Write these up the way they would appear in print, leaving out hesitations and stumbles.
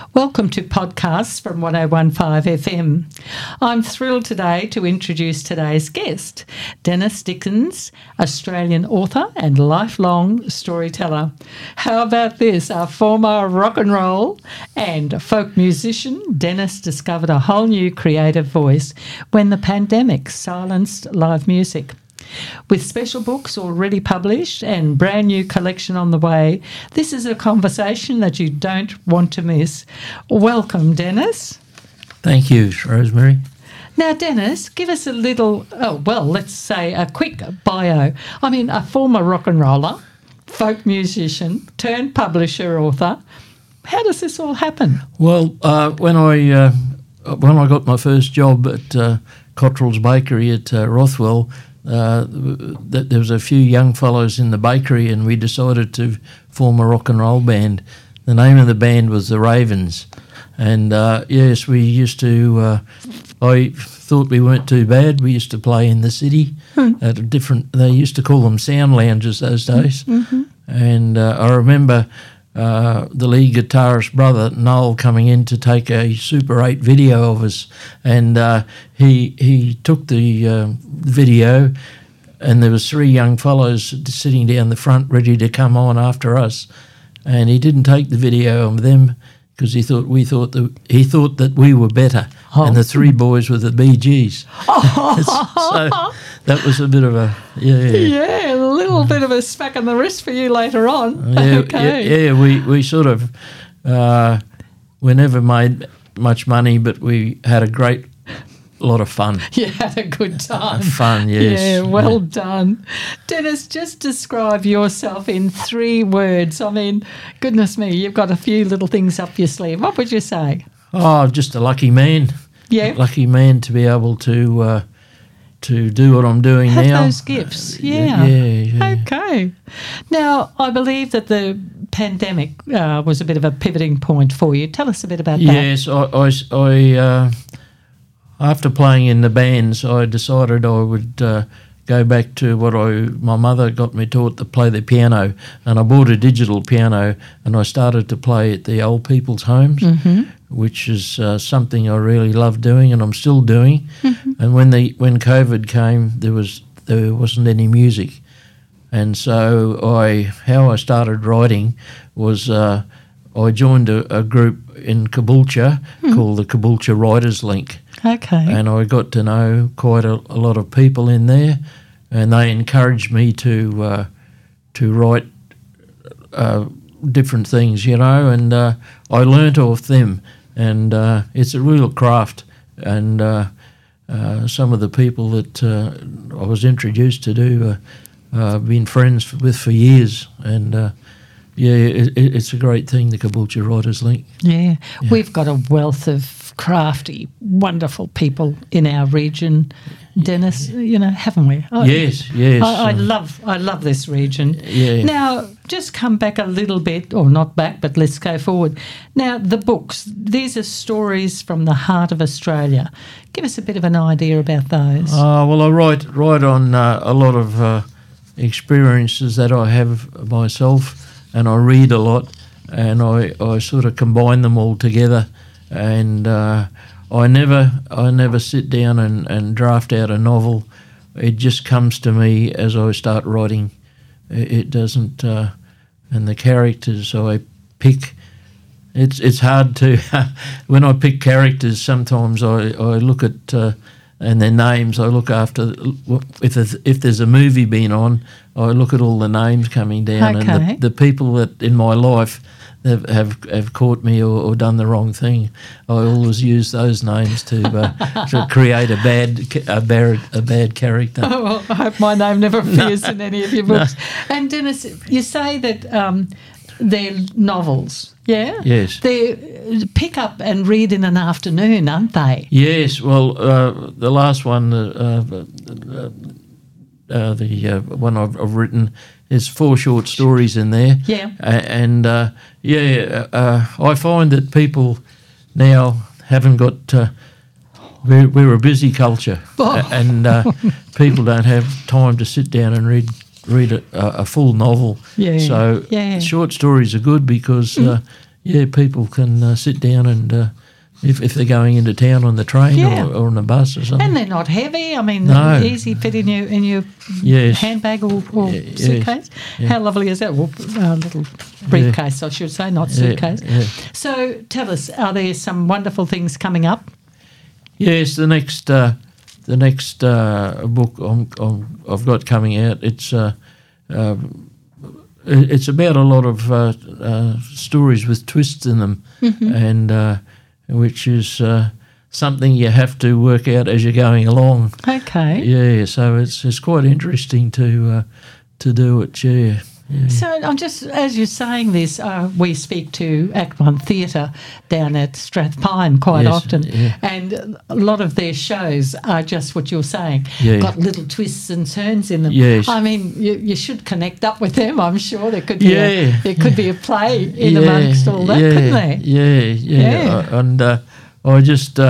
Welcome to Podcasts from 101.5 FM. I'm thrilled today to introduce today's guest, Dennis Dickens, Australian author and lifelong storyteller. How about this? Our former rock and roll and folk musician, Dennis discovered a whole new creative voice when the pandemic silenced live music. With special books already published and brand new collection on the way, this is a conversation that you don't want to miss. Welcome, Dennis. Thank you, Rosemary. Now, Dennis, give us a little, let's say a quick bio. I mean, a former rock and roller, folk musician, turned publisher, author. How does this all happen? Well, when I got my first job at Cottrell's Bakery at Rothwell, there was a few young fellows in the bakery, and we decided to form a rock and roll band. The name of the band was the Ravens, and yes, we used to. I thought we weren't too bad. We used to play in the city at a different. They used to call them sound lounges those days, and I remember the lead guitarist's brother Noel coming in to take a Super 8 video of us, and he took the video, and there was three young fellows sitting down the front ready to come on after us, and he didn't take the video of them because he thought that we were better, and the three boys were the Bee Gees. So that was a bit of a a little bit of a smack on the wrist for you later on. We sort of we never made much money, but we had a great lot of fun. You had a good time. Fun, yes. Yeah, well done. Dennis, just describe yourself in 3 words. I mean, goodness me, you've got a few little things up your sleeve. What would you say? Oh, just a lucky man. Yeah. Lucky man to be able to do what I'm doing now. Have those gifts, yeah. Okay. Now, I believe that the pandemic was a bit of a pivoting point for you. Tell us a bit about that. Yes, I after playing in the bands, I decided I would go back to what my mother got me taught to play the piano, and I bought a digital piano and I started to play at the old people's homes, which is something I really love doing and I'm still doing. And when COVID came, there wasn't any music, and so how I started writing was I joined a group in Caboolture called the Caboolture Writers Link. Okay. And I got to know quite a lot of people in there, and they encouraged me to write different things, and I learnt off them, and it's a real craft, and some of the people that I was introduced to do I've been friends with for years, and it's a great thing, the Caboolture Writers Link. Yeah, we've got a wealth of crafty, wonderful people in our region, Dennis, haven't we? Yes. I love this region. Yeah. Now, just come back a little bit, or not back, but let's go forward. Now, the books, these are stories from the heart of Australia. Give us a bit of an idea about those. Well, I write on a lot of experiences that I have myself, and I read a lot, and I sort of combine them all together, and I never sit down and draft out a novel. It just comes to me as I start writing. It doesn't, and the characters I pick. It's hard to when I pick characters. Sometimes I look at and their names. I look after if there's a movie being on. I look at all the names coming down, okay. And the people that in my life have caught me or done the wrong thing. I always use those names to create a bad character. Oh, well, I hope my name never appears in any of your books. No. And Dennis, you say that they're novels, yeah? Yes. They pick up and read in an afternoon, aren't they? Yes. Well, the last one, the one I've written, there's 4 short stories in there. Yeah. And I find that people now haven't got. We're a busy culture, and people don't have time to sit down and read a full novel. Yeah. So short stories are good because people can sit down and if they're going into town on the train or on a bus or something. And they're not heavy. I mean, No. easy fit in your Yes. handbag or suitcase. Yeah. How lovely is that? Well, little briefcase, I should say, not suitcase. Yeah. So tell us, are there some wonderful things coming up? Yes, the next book I've got coming out. It's about a lot of stories with twists in them, and which is something you have to work out as you're going along. Okay. Yeah, so it's quite interesting to do it. Yeah. So I'm just, as you're saying this, we speak to Act One Theatre down at Strathpine quite often, and a lot of their shows are just what you're saying, got little twists and turns in them. Yes. I mean, you should connect up with them. I'm sure there could be a play in amongst all that, couldn't there? Yeah. And I just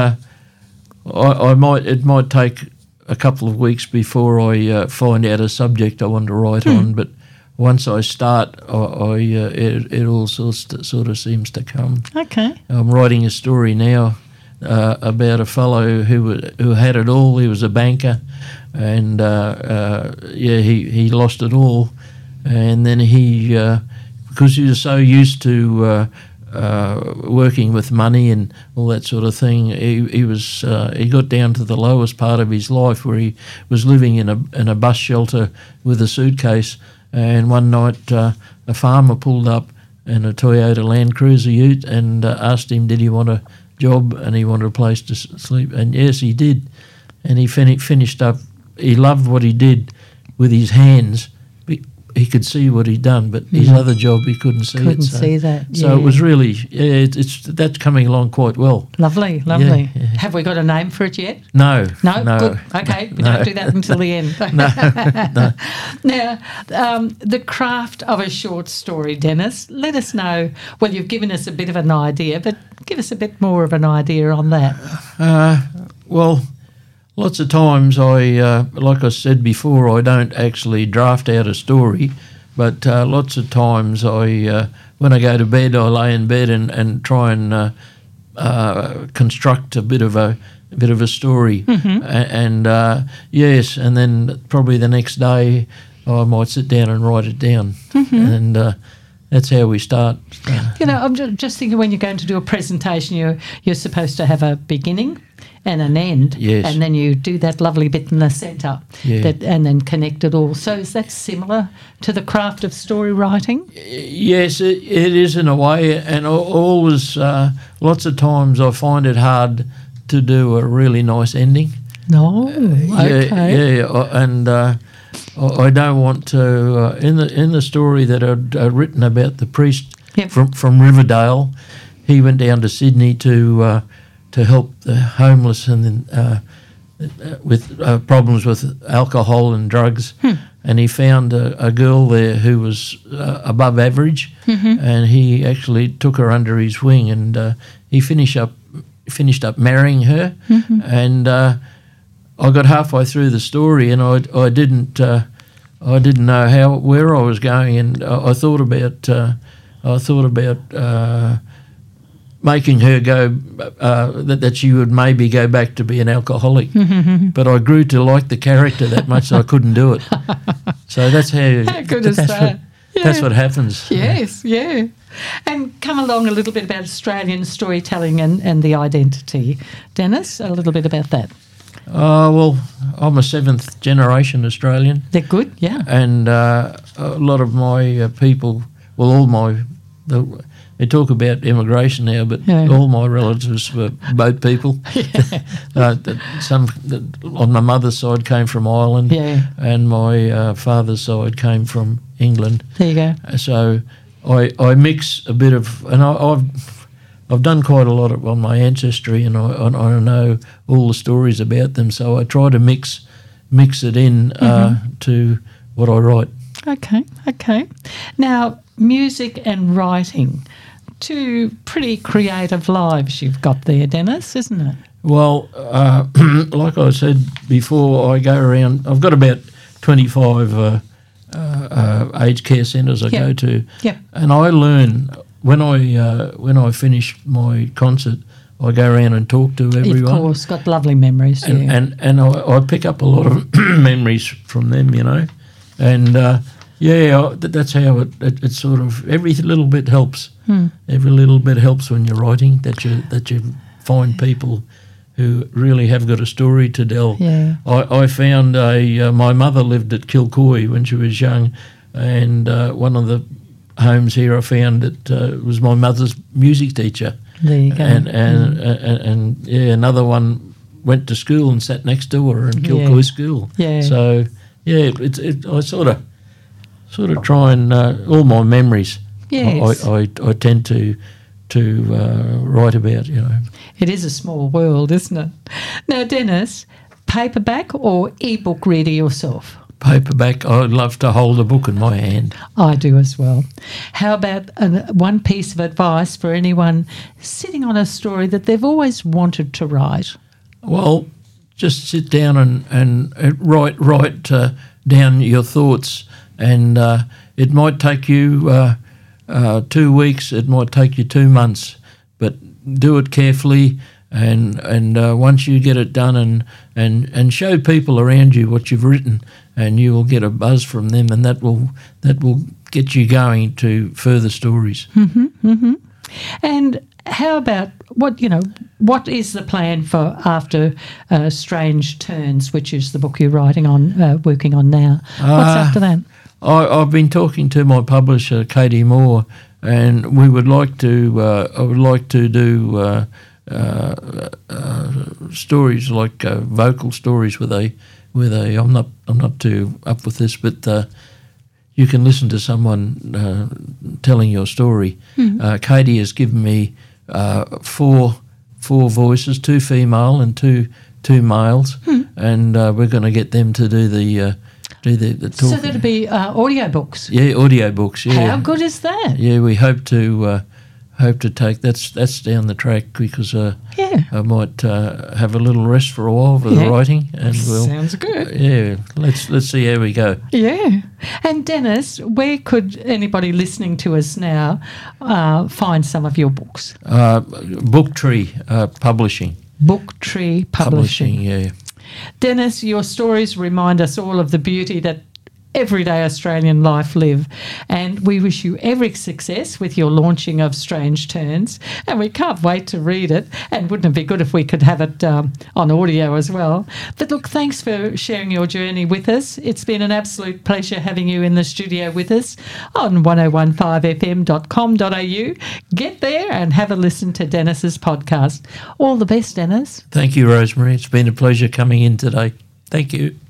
it might take a couple of weeks before I find out a subject I want to write on, but once I start, it all sort of seems to come. Okay. I'm writing a story now about a fellow who had it all. He was a banker, and he lost it all, and then because he was so used to working with money and all that sort of thing, he got down to the lowest part of his life where he was living in a bus shelter with a suitcase. And one night a farmer pulled up in a Toyota Land Cruiser ute and asked him did he want a job and he wanted a place to sleep. And yes, he did. And he finished up. He loved what he did with his hands. He could see what he'd done, but his other job he couldn't see Couldn't see that. So it was really, that's coming along quite well. Lovely. Yeah. Have we got a name for it yet? No. Good. Okay, we don't do that until the end. No. Now, the craft of a short story, Dennis, let us know. Well, you've given us a bit of an idea, but give us a bit more of an idea on that. Well, lots of times like I said before, I don't actually draft out a story, but lots of times when I go to bed, I lay in bed and try and construct a bit of a story, and and then probably the next day I might sit down and write it down, and that's how we start. I'm just thinking when you're going to do a presentation, you're supposed to have a beginning and an end, and then you do that lovely bit in the centre, and then connect it all. So is that similar to the craft of story writing? Yes, it is in a way, and always lots of times I find it hard to do a really nice ending. No, okay. And I don't want to. In the story that I'd written about the priest from Riverdale, he went down to Sydney to help the homeless and with problems with alcohol and drugs, and he found a girl there who was above average, and he actually took her under his wing, and he finished up marrying her, and I got halfway through the story, and I didn't know where I was going, and I thought about making her go that she would maybe go back to be an alcoholic, but I grew to like the character that much, so I couldn't do it. So that's how good is that? That's what happens. Yes, yeah. And come along a little bit about Australian storytelling and the identity. Dennis, a little bit about that. Well, I'm a 7th generation Australian. They're good, yeah. And a lot of my people, they talk about immigration now, but all my relatives were boat people. Some on my mother's side came from Ireland, and my father's side came from England. There you go. So I mix a bit of, and I've done quite a lot on my ancestry, and I know all the stories about them. So I try to mix it in to what I write. Okay. Now, music and writing, two pretty creative lives you've got there, Dennis, isn't it? Well, like I said before, I go around. I've got about 25 aged care centres I go to, and I learn when I finish my concert, I go around and talk to everyone. Of course, got lovely memories. And I pick up a lot of memories from them, you know. And that's how it sort of, every little bit helps. Every little bit helps when you're writing, that you find people who really have got a story to tell. Yeah. I found my mother lived at Kilcoy when she was young, and one of the homes here I found it was my mother's music teacher. There you go. And another one went to school and sat next to her in Kilcoy School. Yeah. So I sort of try and all my memories. Yes. I tend to write about, you know. It is a small world, isn't it? Now, Dennis, paperback or e-book reader yourself? Paperback. I love to hold a book in my hand. I do as well. How about one piece of advice for anyone sitting on a story that they've always wanted to write? Well, just sit down and write down your thoughts, and it might take you 2 weeks, it might take you 2 months, but do it carefully, and once you get it done and show people around you what you've written, and you will get a buzz from them, and that will get you going to further stories. And how about what is the plan for after Strange Turns, which is the book you're writing on, working on now? What's after that? I've been talking to my publisher, Katie Moore, and we would like to. I would like to do stories like vocal stories with a. I'm not too up with this, but you can listen to someone telling your story. Katie has given me four voices, 2 female and two males, and we're going to get them to do the talking. So that'll be audiobooks? Yeah, audiobooks, yeah. How good is that? Yeah, we hope to take, that's down the track, because I might have a little rest for a while with the writing, and sounds good. Yeah, let's see how we go. Yeah. And Dennis, where could anybody listening to us now find some of your books? Booktree Publishing. Booktree Publishing. Yeah. Dennis, your stories remind us all of the beauty that everyday Australian life live, and we wish you every success with your launching of Strange Turns, and we can't wait to read it, and wouldn't it be good if we could have it on audio as well. But look, thanks for sharing your journey with us. It's been an absolute pleasure having you in the studio with us on 1015fm.com.au. Get there and have a listen to Dennis's podcast. All the best, Dennis. Thank you, Rosemary. It's been a pleasure coming in today. Thank you.